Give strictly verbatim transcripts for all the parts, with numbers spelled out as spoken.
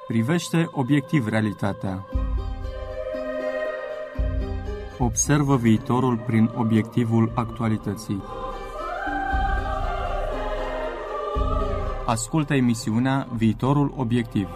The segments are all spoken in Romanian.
Privește obiectiv realitatea. Observă viitorul prin obiectivul actualității. Ascultă emisiunea Viitorul Obiectiv.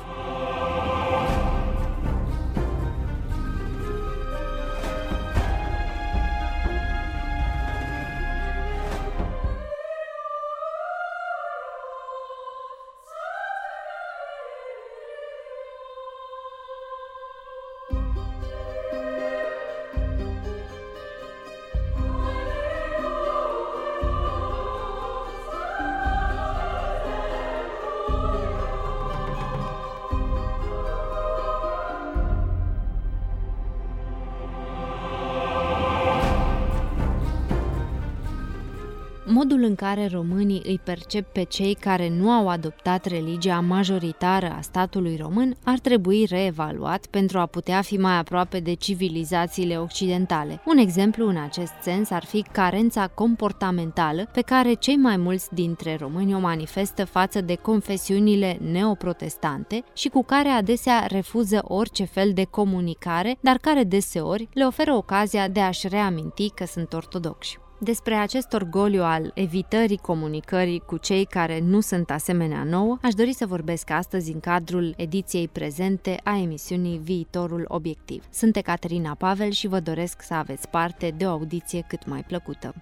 Modul în care românii îi percep pe cei care nu au adoptat religia majoritară a statului român ar trebui reevaluat pentru a putea fi mai aproape de civilizațiile occidentale. Un exemplu în acest sens ar fi carența comportamentală pe care cei mai mulți dintre români o manifestă față de confesiunile neoprotestante și cu care adesea refuză orice fel de comunicare, dar care deseori le oferă ocazia de a-și reaminti că sunt ortodocși. Despre acest orgoliu al evitării comunicării cu cei care nu sunt asemenea nouă, aș dori să vorbesc astăzi în cadrul ediției prezente a emisiunii Viitorul Obiectiv. Sunt Ecaterina Pavel și vă doresc să aveți parte de o audiție cât mai plăcută.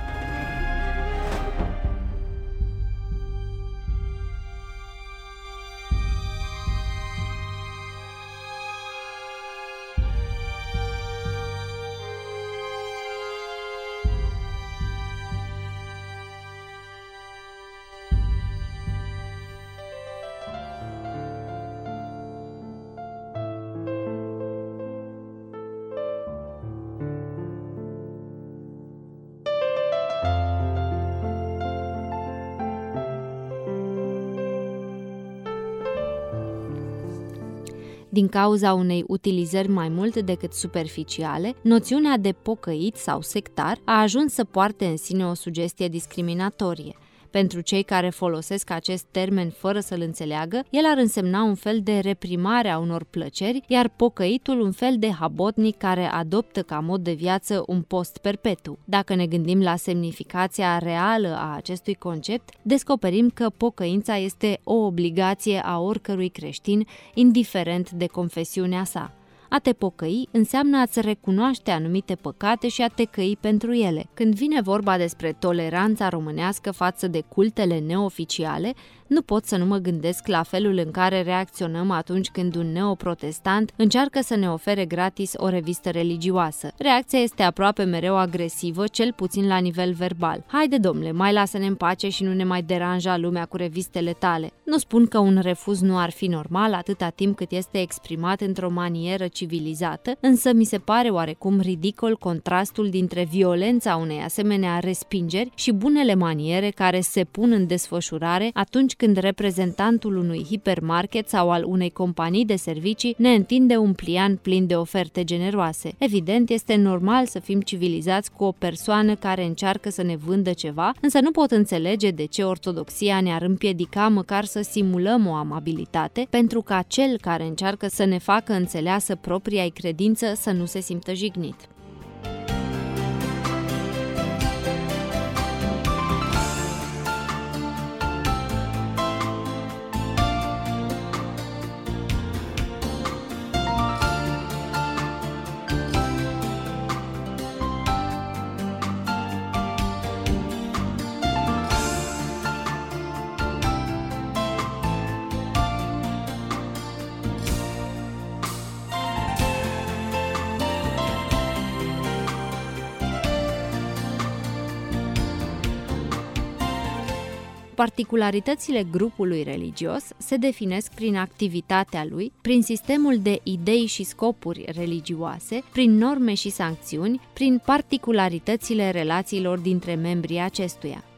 Din cauza unei utilizări mai mult decât superficiale, noțiunea de pocăit sau sectar a ajuns să poarte în sine o sugestie discriminatorie. Pentru cei care folosesc acest termen fără să-l înțeleagă, el ar însemna un fel de reprimare a unor plăceri, iar pocăitul un fel de habotnic care adoptă ca mod de viață un post perpetu. Dacă ne gândim la semnificația reală a acestui concept, descoperim că pocăința este o obligație a oricărui creștin, indiferent de confesiunea sa. A te pocăi înseamnă a-ți recunoaște anumite păcate și a te căi pentru ele. Când vine vorba despre toleranța românească față de cultele neoficiale, nu pot să nu mă gândesc la felul în care reacționăm atunci când un neoprotestant încearcă să ne ofere gratis o revistă religioasă. Reacția este aproape mereu agresivă, cel puțin la nivel verbal. Haide, domnule, mai lasă-ne în pace și nu ne mai deranja lumea cu revistele tale. Nu spun că un refuz nu ar fi normal atâta timp cât este exprimat într-o manieră civilizată, însă mi se pare oarecum ridicol contrastul dintre violența unei asemenea respingeri și bunele maniere care se pun în desfășurare atunci când reprezentantul unui hipermarket sau al unei companii de servicii ne întinde un plian plin de oferte generoase. Evident, este normal să fim civilizați cu o persoană care încearcă să ne vândă ceva, însă nu pot înțelege de ce ortodoxia ne-ar împiedica măcar să simulăm o amabilitate, pentru ca cel care încearcă să ne facă înțeleasă propria-i credință să nu se simtă jignit. Particularitățile grupului religios se definesc prin activitatea lui, prin sistemul de idei și scopuri religioase, prin norme și sancțiuni, prin particularitățile relațiilor dintre membrii acestuia.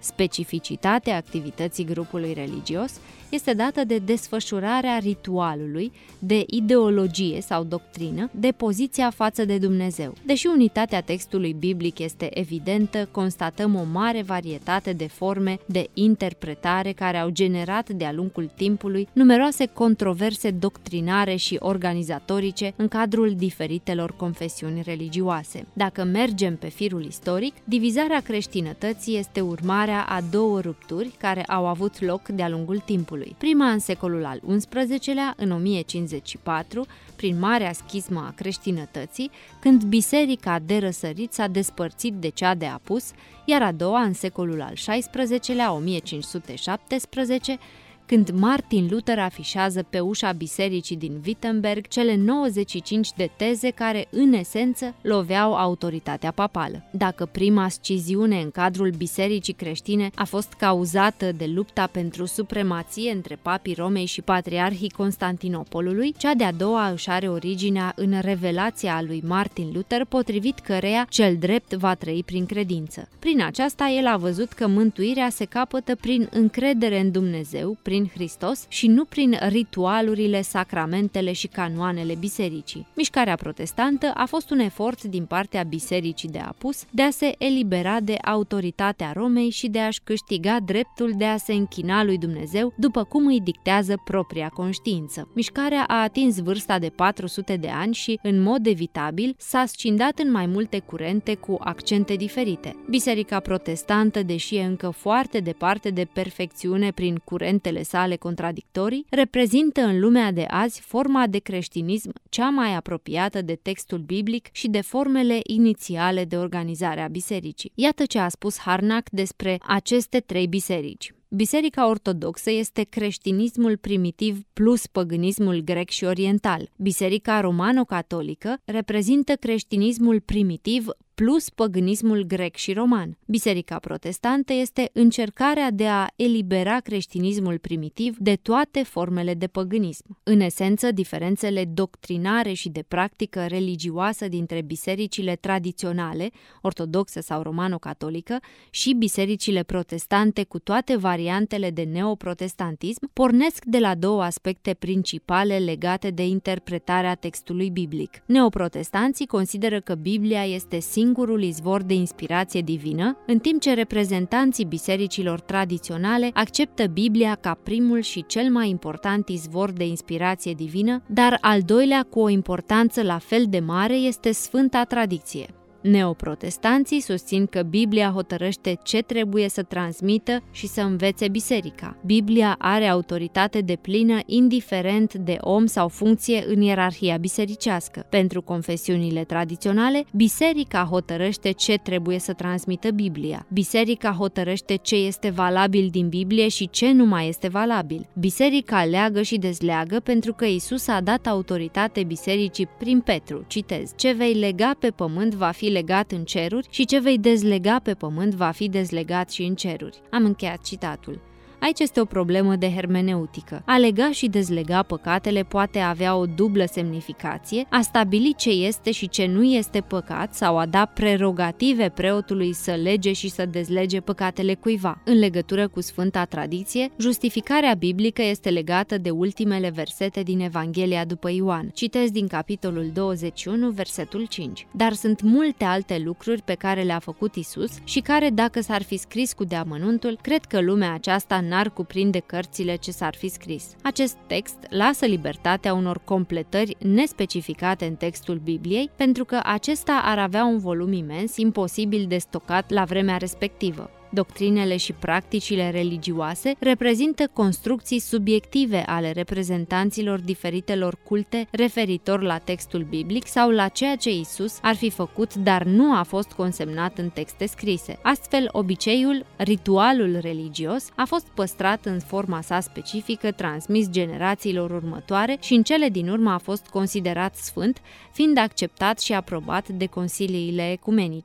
Specificitatea activității grupului religios este dată de desfășurarea ritualului, de ideologie sau doctrină, de poziția față de Dumnezeu. Deși unitatea textului biblic este evidentă, constatăm o mare varietate de forme de interpretare care au generat de-a lungul timpului numeroase controverse doctrinare și organizatorice în cadrul diferitelor confesiuni religioase. Dacă mergem pe firul istoric, divizarea creștinătății este urmarea a două rupturi care au avut loc de-a lungul timpului. Prima în secolul al unsprezecelea, în o mie cincizeci și patru, prin marea schismă a creștinătății, când biserica de răsărit s-a despărțit de cea de apus, iar a doua în secolul al șaisprezecelea, o mie cinci sute șaptesprezece, când Martin Luther afișează pe ușa bisericii din Wittenberg cele nouăzeci și cinci de teze care, în esență, loveau autoritatea papală. Dacă prima sciziune în cadrul bisericii creștine a fost cauzată de lupta pentru supremație între papii Romei și patriarhii Constantinopolului, cea de-a doua își are originea în revelația lui Martin Luther, potrivit căreia cel drept va trăi prin credință. Prin aceasta, el a văzut că mântuirea se capătă prin încredere în Dumnezeu, prin Hristos și nu prin ritualurile, sacramentele și canoanele bisericii. Mișcarea protestantă a fost un efort din partea bisericii de apus de a se elibera de autoritatea Romei și de a-și câștiga dreptul de a se închina lui Dumnezeu după cum îi dictează propria conștiință. Mișcarea a atins vârsta de patru sute de ani și, în mod evitabil, s-a scindat în mai multe curente cu accente diferite. Biserica protestantă, deși e încă foarte departe de perfecțiune prin curentele sale contradictorii, reprezintă în lumea de azi forma de creștinism cea mai apropiată de textul biblic și de formele inițiale de organizare a bisericii. Iată ce a spus Harnack despre aceste trei biserici. Biserica ortodoxă este creștinismul primitiv plus păgânismul grec și oriental. Biserica romano-catolică reprezintă creștinismul primitiv plus păgânismul grec și roman. Biserica protestantă este încercarea de a elibera creștinismul primitiv de toate formele de păgânism. În esență, diferențele doctrinare și de practică religioasă dintre bisericile tradiționale, ortodoxă sau romano-catolică, și bisericile protestante cu toate variantele de neoprotestantism pornesc de la două aspecte principale legate de interpretarea textului biblic. Neoprotestanții consideră că Biblia este singurul izvor de inspirație divină, în timp ce reprezentanții bisericilor tradiționale acceptă Biblia ca primul și cel mai important izvor de inspirație divină, dar al doilea cu o importanță la fel de mare este Sfânta Tradiție. Neoprotestanții susțin că Biblia hotărăște ce trebuie să transmită și să învețe biserica. Biblia are autoritate deplină indiferent de om sau funcție în ierarhia bisericească. Pentru confesiunile tradiționale, biserica hotărăște ce trebuie să transmită Biblia. Biserica hotărăște ce este valabil din Biblie și ce nu mai este valabil. Biserica leagă și dezleagă pentru că Iisus a dat autoritate bisericii prin Petru. Citez: ce vei lega pe pământ va fi legat în ceruri și ce vei dezlega pe pământ va fi dezlegat și în ceruri. Am încheiat citatul. Aici este o problemă de hermeneutică. A lega și dezlega păcatele poate avea o dublă semnificație, a stabili ce este și ce nu este păcat sau a da prerogative preotului să lege și să dezlege păcatele cuiva. În legătură cu Sfânta Tradiție, justificarea biblică este legată de ultimele versete din Evanghelia după Ioan. Citez din capitolul douăzeci și unu, versetul cinci. Dar sunt multe alte lucruri pe care le-a făcut Isus și care, dacă s-ar fi scris cu deamănuntul, cred că lumea aceasta n-ar cuprinde cărțile ce s-ar fi scris. Acest text lasă libertatea unor completări nespecificate în textul Bibliei, pentru că acesta ar avea un volum imens, imposibil de stocat la vremea respectivă. Doctrinele și practicile religioase reprezintă construcții subiective ale reprezentanților diferitelor culte referitor la textul biblic sau la ceea ce Isus ar fi făcut, dar nu a fost consemnat în texte scrise. Astfel, obiceiul, ritualul religios, a fost păstrat în forma sa specifică, transmis generațiilor următoare și în cele din urmă a fost considerat sfânt, fiind acceptat și aprobat de consiliile ecumenice.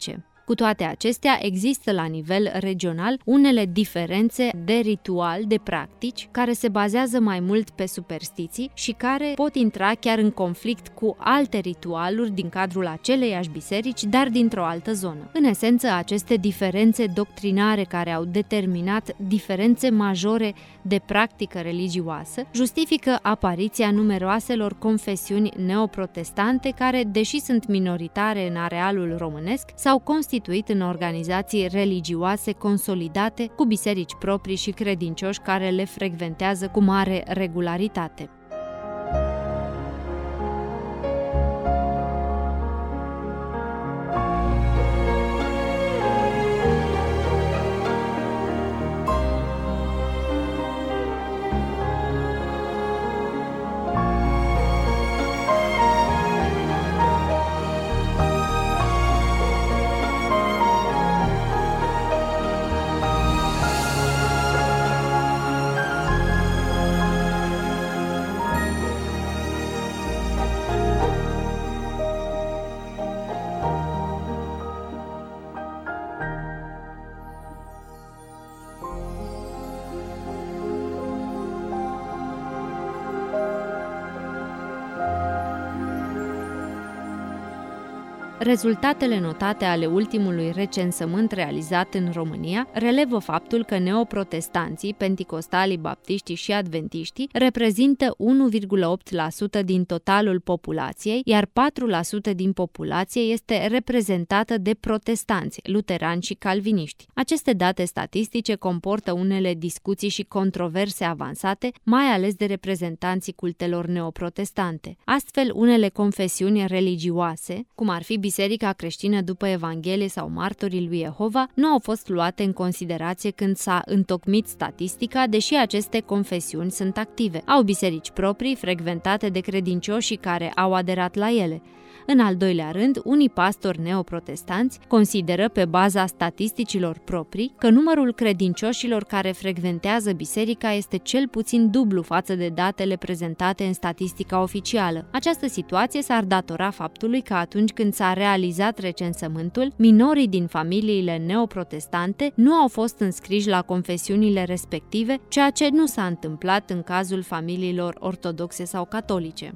Cu toate acestea, există la nivel regional unele diferențe de ritual, de practici, care se bazează mai mult pe superstiții și care pot intra chiar în conflict cu alte ritualuri din cadrul aceleiași biserici, dar dintr-o altă zonă. În esență, aceste diferențe doctrinare care au determinat diferențe majore de practică religioasă justifică apariția numeroaselor confesiuni neoprotestante care, deși sunt minoritare în arealul românesc, s-au constituit în organizații religioase consolidate cu biserici proprii și credincioși care le frecventează cu mare regularitate. Rezultatele notate ale ultimului recensământ realizat în România relevă faptul că neoprotestanții, penticostalii, baptiștii și adventiștii reprezintă unu virgulă opt la sută din totalul populației, iar patru la sută din populație este reprezentată de protestanți, luterani și calviniști. Aceste date statistice comportă unele discuții și controverse avansate, mai ales de reprezentanții cultelor neoprotestante. Astfel, unele confesiuni religioase, cum ar fi Biserica Creștină după Evanghelie sau Martorii lui Jehova, nu au fost luate în considerație când s-a întocmit statistica, deși aceste confesiuni sunt active. Au biserici proprii, frecventate de credincioșii care au aderat la ele. În al doilea rând, unii pastori neoprotestanți consideră, pe baza statisticilor proprii, că numărul credincioșilor care frecventează biserica este cel puțin dublu față de datele prezentate în statistica oficială. Această situație s-ar datora faptului că atunci când s-a realizat recensământul, minorii din familiile neoprotestante nu au fost înscriși la confesiunile respective, ceea ce nu s-a întâmplat în cazul familiilor ortodoxe sau catolice.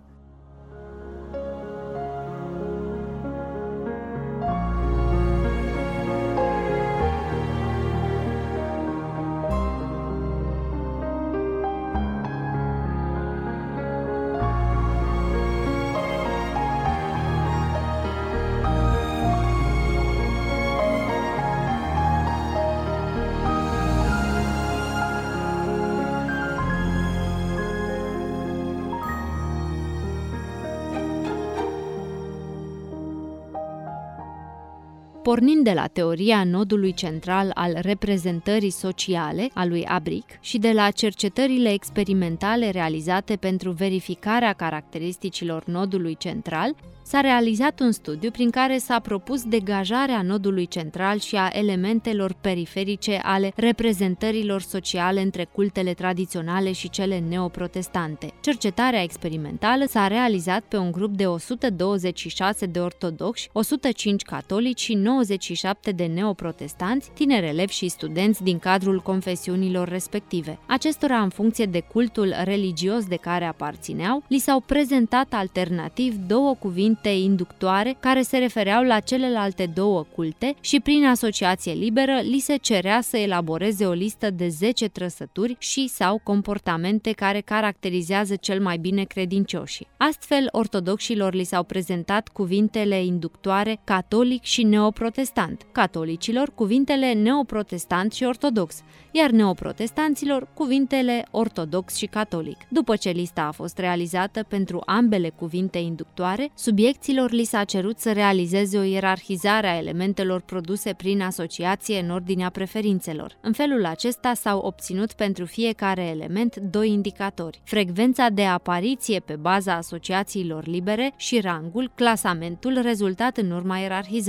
Pornind de la teoria nodului central al reprezentării sociale a lui Abric și de la cercetările experimentale realizate pentru verificarea caracteristicilor nodului central, s-a realizat un studiu prin care s-a propus degajarea nodului central și a elementelor periferice ale reprezentărilor sociale între cultele tradiționale și cele neoprotestante. Cercetarea experimentală s-a realizat pe un grup de o sută douăzeci și șase de ortodoxi, o sută cinci catolici și nouăzeci și șapte de neoprotestanți, tineri elevi și studenți din cadrul confesiunilor respective. Acestora, în funcție de cultul religios de care aparțineau, li s-au prezentat alternativ două cuvinte inductoare care se refereau la celelalte două culte și prin asociație liberă li se cerea să elaboreze o listă de zece trăsături și sau comportamente care caracterizează cel mai bine credincioșii. Astfel, ortodoxilor li s-au prezentat cuvintele inductoare catolic și neoprotestant, catolicilor cuvintele neoprotestant și ortodox, iar neoprotestanților cuvintele ortodox și catolic. După ce lista a fost realizată pentru ambele cuvinte inductoare, subiecților li s-a cerut să realizeze o ierarhizare a elementelor produse prin asociație în ordinea preferințelor. În felul acesta s-au obținut pentru fiecare element doi indicatori: frecvența de apariție pe baza asociațiilor libere și rangul, clasamentul rezultat în urma ierarhizării.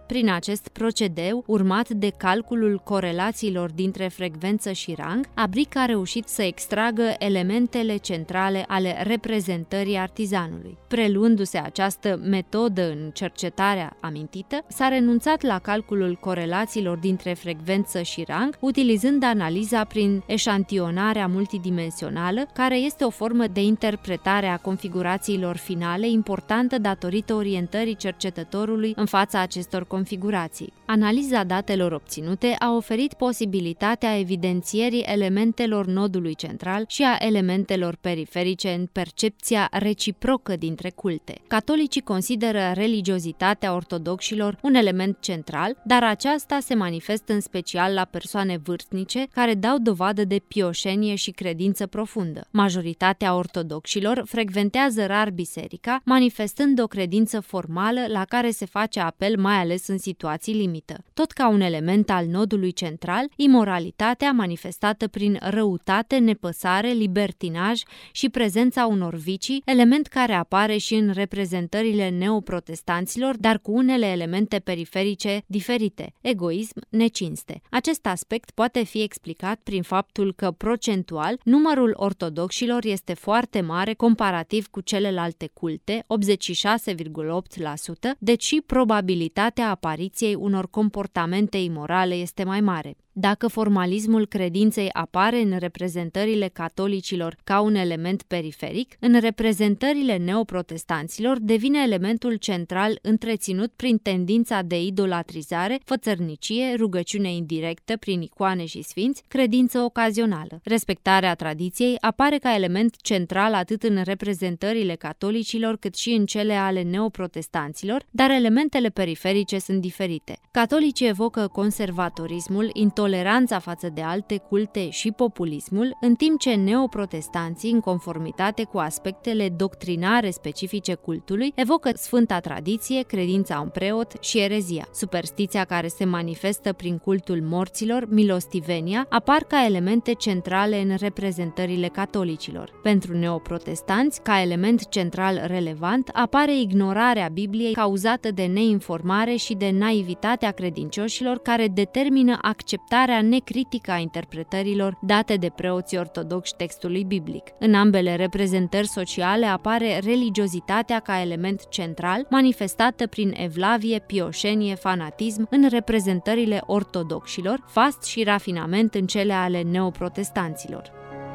Prin acest procedeu, urmat de calculul corelațiilor dintre frecvență și rang, Abric a reușit să extragă elementele centrale ale reprezentării artizanului. Preluându-se această metodă în cercetarea amintită, s-a renunțat la calculul corelațiilor dintre frecvență și rang, utilizând analiza prin eșantionarea multidimensională, care este o formă de interpretare a configurațiilor finale importantă datorită orientării cercetătorului în fața acestor configurații. Analiza datelor obținute a oferit posibilitatea evidențierii elementelor nodului central și a elementelor periferice în percepția reciprocă dintre culte. Catolicii consideră religiozitatea ortodoxilor un element central, dar aceasta se manifestă în special la persoane vârstnice care dau dovadă de pioșenie și credință profundă. Majoritatea ortodoxilor frecventează rar biserica, manifestând o credință formală la care se face apel mai ales în situații limită. Tot ca un element al nodului central, imoralitatea manifestată prin răutate, nepăsare, libertinaj și prezența unor vicii, element care apare și în reprezentările neoprotestanților, dar cu unele elemente periferice diferite: egoism, necinste. Acest aspect poate fi explicat prin faptul că, procentual, numărul ortodoxilor este foarte mare comparativ cu celelalte culte, optzeci și șase virgulă opt la sută, deci probabilitatea apariției unor comportamente imorale este mai mare. Dacă formalismul credinței apare în reprezentările catolicilor ca un element periferic, în reprezentările neoprotestanților devine elementul central întreținut prin tendința de idolatrizare, fățărnicie, rugăciune indirectă prin icoane și sfinți, credință ocazională. Respectarea tradiției apare ca element central atât în reprezentările catolicilor cât și în cele ale neoprotestanților, dar elementele periferice sunt diferite. Catolicii evocă conservatorismul, toleranța față de alte culte și populismul, în timp ce neoprotestanții, în conformitate cu aspectele doctrinare specifice cultului, evocă sfânta tradiție, credința în preot și erezia. Superstiția, care se manifestă prin cultul morților, milostivenia, apar ca elemente centrale în reprezentările catolicilor. Pentru neoprotestanți, ca element central relevant, apare ignorarea Bibliei cauzată de neinformare și de naivitatea credincioșilor, care determină acceptarea necritică a interpretărilor date de preoții ortodoxi textului biblic. În ambele reprezentări sociale apare religiozitatea ca element central, manifestată prin evlavie, pioșenie, fanatism în reprezentările ortodoxilor, fast și rafinament în cele ale neoprotestanților.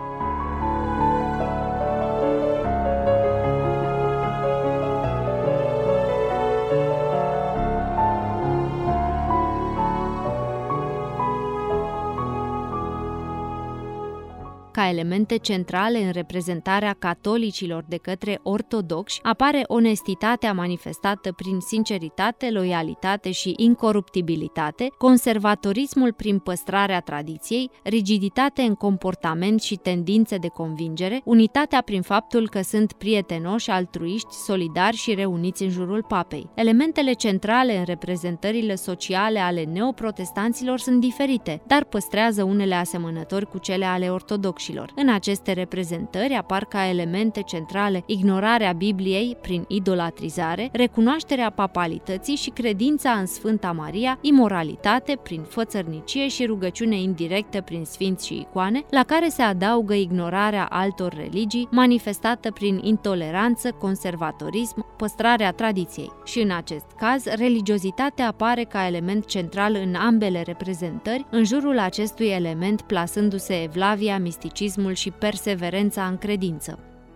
Ca elemente centrale în reprezentarea catolicilor de către ortodoxi apare onestitatea manifestată prin sinceritate, loialitate și incoruptibilitate, conservatorismul prin păstrarea tradiției, rigiditate în comportament și tendințe de convingere, unitatea prin faptul că sunt prietenoși, altruiști, solidari și reuniți în jurul papei. Elementele centrale în reprezentările sociale ale neoprotestanților sunt diferite, dar păstrează unele asemănători cu cele ale ortodoxilor. În aceste reprezentări apar ca elemente centrale ignorarea Bibliei prin idolatrizare, recunoașterea papalității și credința în Sfânta Maria, imoralitate prin fățărnicie și rugăciune indirectă prin sfinți și icoane, la care se adaugă ignorarea altor religii, manifestată prin intoleranță, conservatorism, păstrarea tradiției. Și în acest caz, religiozitatea apare ca element central în ambele reprezentări, în jurul acestui element plasându-se evlavia, misticismul și perseverența în credință.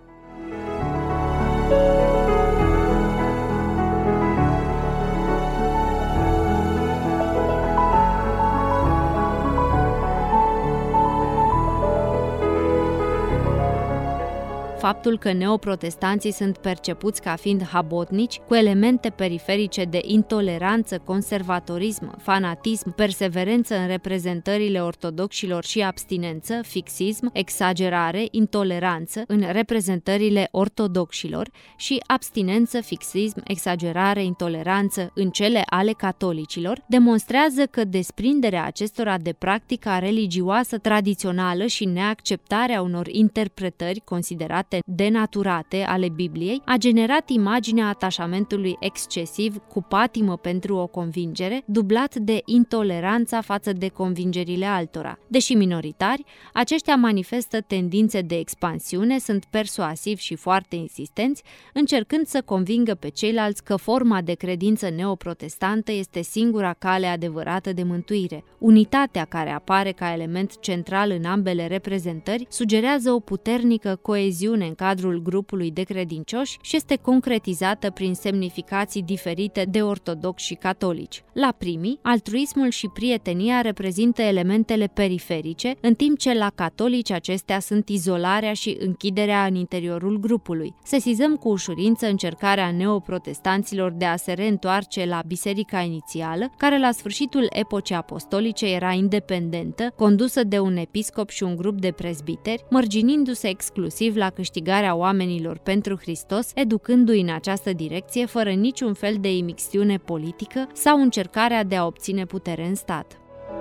Faptul că neoprotestanții sunt percepuți ca fiind habotnici, cu elemente periferice de intoleranță, conservatorism, fanatism, perseverență în reprezentările ortodoxilor și abstinență, fixism, exagerare, intoleranță în reprezentările ortodoxilor și abstinență, fixism, exagerare, intoleranță în cele ale catolicilor, demonstrează că desprinderea acestora de practica religioasă tradițională și neacceptarea unor interpretări considerate elemente denaturate ale Bibliei, a generat imaginea atașamentului excesiv cu patimă pentru o convingere, dublat de intoleranța față de convingerile altora. Deși minoritari, aceștia manifestă tendințe de expansiune, sunt persuasivi și foarte insistenți, încercând să convingă pe ceilalți că forma de credință neoprotestantă este singura cale adevărată de mântuire. Unitatea care apare ca element central în ambele reprezentări sugerează o puternică coeziune în cadrul grupului de credincioși și este concretizată prin semnificații diferite de ortodoxi și catolici. La primii, altruismul și prietenia reprezintă elementele periferice, în timp ce la catolici acestea sunt izolarea și închiderea în interiorul grupului. Sesizăm cu ușurință încercarea neoprotestanților de a se reîntoarce la biserica inițială, care la sfârșitul epocii apostolice era independentă, condusă de un episcop și un grup de prezbiteri, mărginindu-se exclusiv la câștigarea oamenilor pentru Hristos, educându-i în această direcție fără niciun fel de imixtiune politică sau încercarea de a obține putere în stat.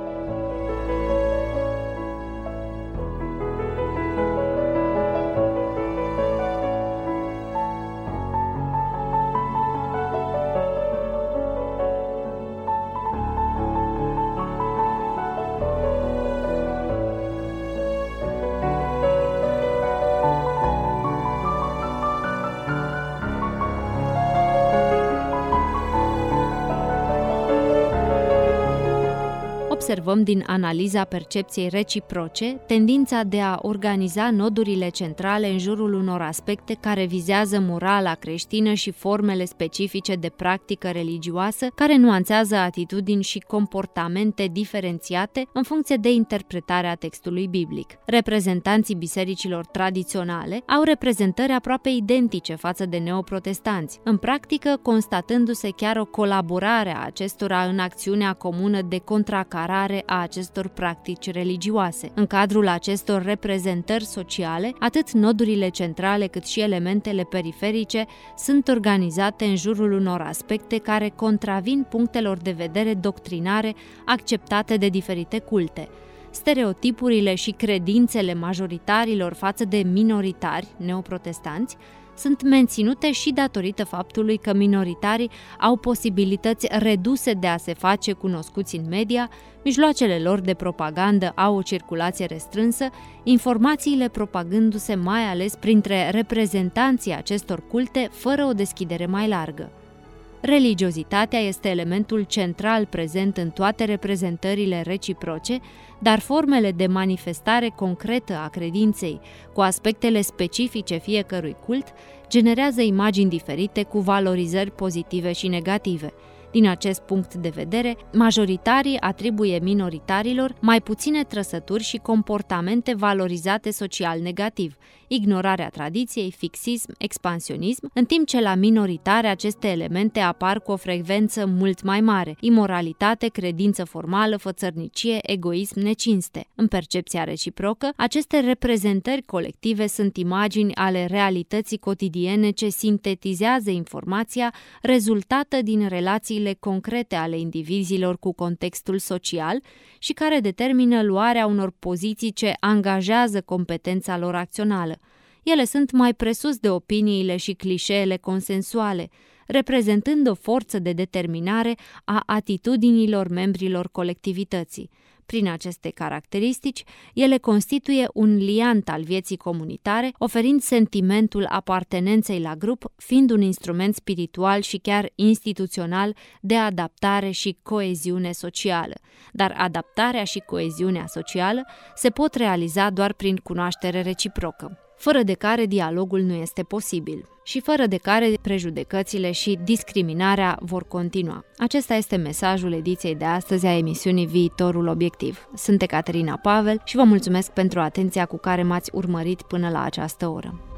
Observăm din analiza percepției reciproce tendința de a organiza nodurile centrale în jurul unor aspecte care vizează morala creștină și formele specifice de practică religioasă, care nuanțează atitudini și comportamente diferențiate în funcție de interpretarea textului biblic. Reprezentanții bisericilor tradiționale au reprezentări aproape identice față de neoprotestanți, în practică constatându-se chiar o colaborare a acestora în acțiunea comună de contracarare a acestor practici religioase. În cadrul acestor reprezentări sociale, atât nodurile centrale cât și elementele periferice sunt organizate în jurul unor aspecte care contravin punctelor de vedere doctrinare acceptate de diferite culte. Stereotipurile și credințele majoritarilor față de minoritari neoprotestanți sunt menținute și datorită faptului că minoritarii au posibilități reduse de a se face cunoscuți în media, mijloacele lor de propagandă au o circulație restrânsă, informațiile propagându-se mai ales printre reprezentanții acestor culte fără o deschidere mai largă. Religiozitatea este elementul central prezent în toate reprezentările reciproce, dar formele de manifestare concretă a credinței, cu aspectele specifice fiecărui cult, generează imagini diferite cu valorizări pozitive și negative. Din acest punct de vedere, majoritarii atribuie minoritarilor mai puține trăsături și comportamente valorizate social negativ, ignorarea tradiției, fixism, expansionism, în timp ce la minoritare aceste elemente apar cu o frecvență mult mai mare: imoralitate, credință formală, fățărnicie, egoism, necinste. În percepția reciprocă, aceste reprezentări colective sunt imagini ale realității cotidiene ce sintetizează informația rezultată din relațiile concrete ale indivizilor cu contextul social și care determină luarea unor poziții ce angajează competența lor acțională. Ele sunt mai presus de opiniile și clișeele consensuale, reprezentând o forță de determinare a atitudinilor membrilor colectivității. Prin aceste caracteristici, ele constituie un liant al vieții comunitare, oferind sentimentul apartenenței la grup, fiind un instrument spiritual și chiar instituțional de adaptare și coeziune socială. Dar adaptarea și coeziunea socială se pot realiza doar prin cunoaștere reciprocă, fără de care dialogul nu este posibil și fără de care prejudecățile și discriminarea vor continua. Acesta este mesajul ediției de astăzi a emisiunii Viitorul Obiectiv. Sunt Ecaterina Pavel și vă mulțumesc pentru atenția cu care m-ați urmărit până la această oră.